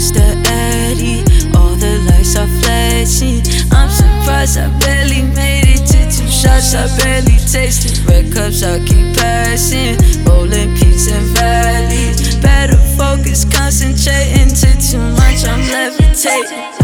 Monster Addy, all the lights are flashing. I'm surprised I barely made it to 2 shots, I barely tasted. Red cups I keep passing, rolling peaks and valleys. Better focus, concentrating to too much, I'm levitating.